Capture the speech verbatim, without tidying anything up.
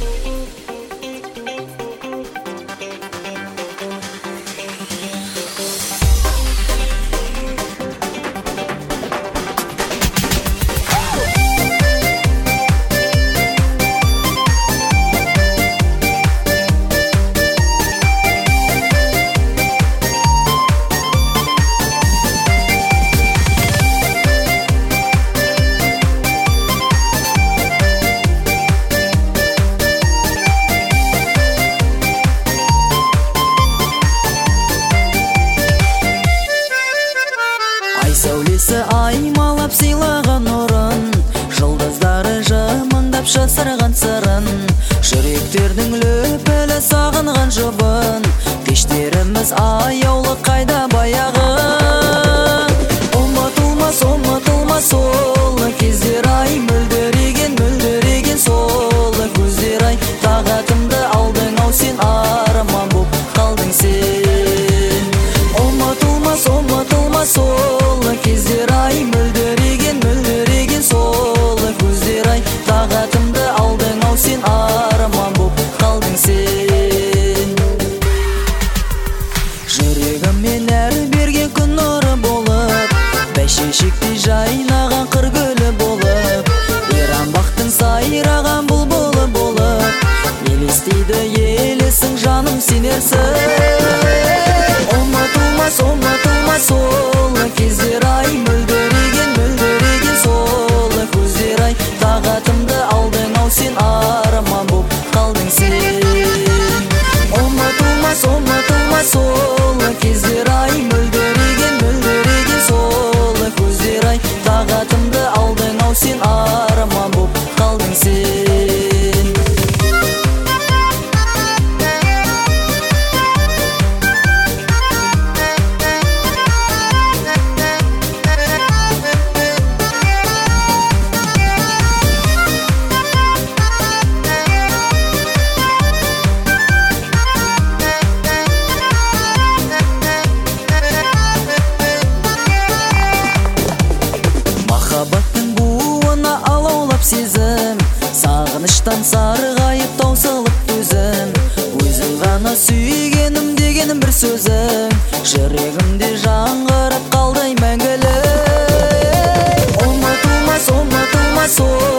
Сәулесі аймалап сыйлаған нұрын, жұлдыздары жымыңдап жасырған сырын, жүректердің лөпілі сағынған жұбын, кештеріміз аяулы қайда баяғы. Ұмытылмас, ұмытылмас ол кездер ай, мөлдіреген, мөлдіреген сол көздер ай, тағатымды алдың ау сен, арман боп қалдың сен. Ұмытылмас, ұмытылмас ол кездер ай, мөлдіреген, мөлдіреген сол көздер ай, тағатымды алдың ау сен, арман боп қалдың сен. Жүрегіммен әр берген күн нұры болып, бәйшешектей жайнаған қыр гүлі болып, иранбақтың сайраған бұлбұлы болып, елестейді елесің жаным сенерсің. Ұмытылмас, ұмытылмас ол кездер ай, мөлдіреген, мөлдіреген сол көздер ай, тағатымды алдың ау сен, арман боп қалдың сен. Ұмытылмас, ұмытылмас ол кездер ай, мөлдіреген, мөлдіреген сол көздер ай, тағатымды алдың ау сен, арман боп қалдың сен. Махаббаттың буына алаулап сезім, сағыныштан сарғайып таусылып көзім, өзің ғана сүйгенім дегенім бір сөзің, жүрегімде жаңғырып қалдай мәңгілік. Ұмытылмас, ұмытылмас ол